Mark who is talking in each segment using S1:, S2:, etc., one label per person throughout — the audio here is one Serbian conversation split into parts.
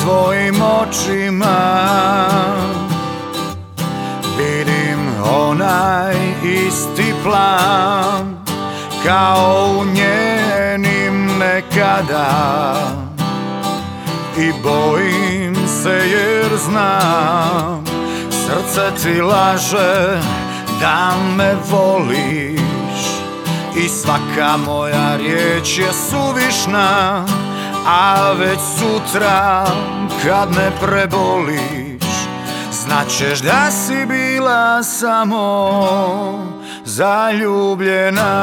S1: tvojim očima vidim onaj isti plan kao u njenim nekada i bojim se jer znam srce ti laže da me voliš i svaka moja riječ je suvišna, a već sutra kad me preboliš znaćeš da si bila samo zaljubljena.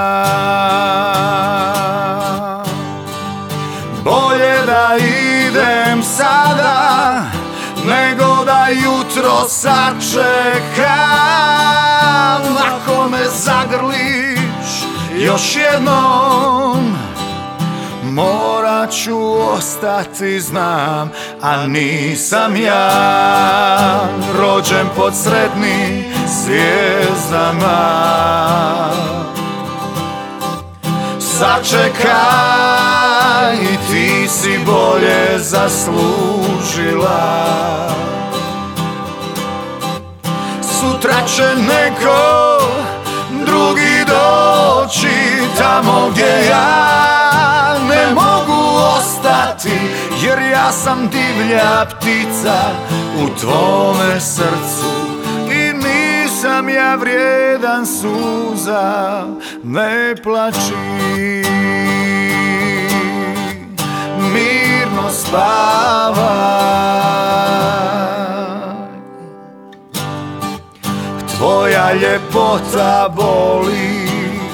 S1: Bolje da idem sada nego da jutro sačekam. Ako me zagrliš još jednom morat ću ostati, znam, a nisam ja rođen pod sretnim zvijezdama. Sačekaj, ti si bolje zaslužila. Sutra će neko drugi doći tamo gdje ja ne mogu ostati, jer ja sam divlja ptica u tvome srcu i nisam ja vrijedan suza. Ne plači, mirno spavaj. Tvoja ljepota boli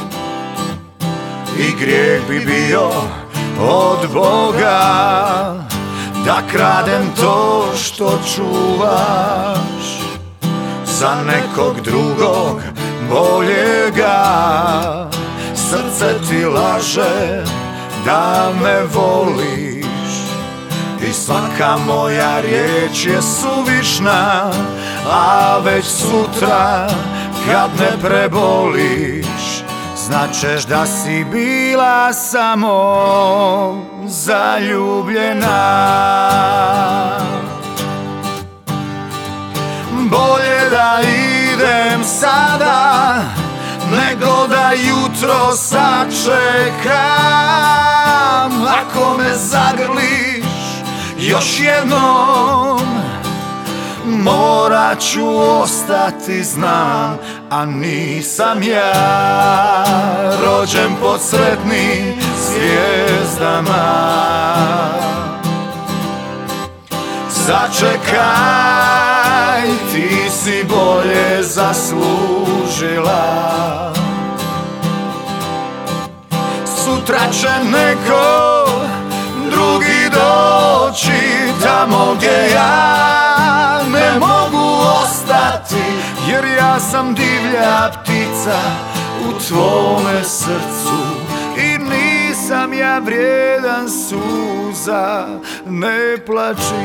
S1: i grijeh bi bio od Boga da kradem to što čuvaš za nekog drugog boljega. Srce ti laže da me voliš i svaka moja riječ je suvišna, a već sutra kad me preboliš znaćeš da si bila samo zaljubljena. Bolje da idem sada nego da jutro sačekam. Ako me zagrliš još jednom morat ću ostati, znam, a nisam ja rođen pod sretnim zvijezdama. Sačekaj, ti si bolje zaslužila. Sutra će neko drugi doći tamo gdje ja ne mogu ostati, jer ja sam divlja ptica u tvome srcu i nisam ja vrijedan suza. Ne plači,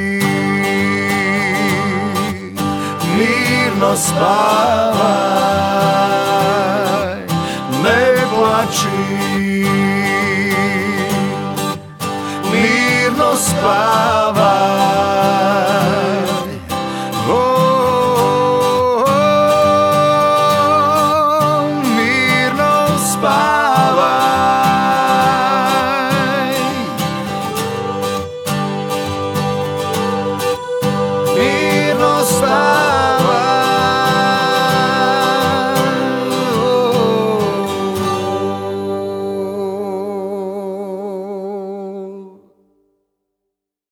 S1: mirno spavaj. Ne plači, mirno spavaj.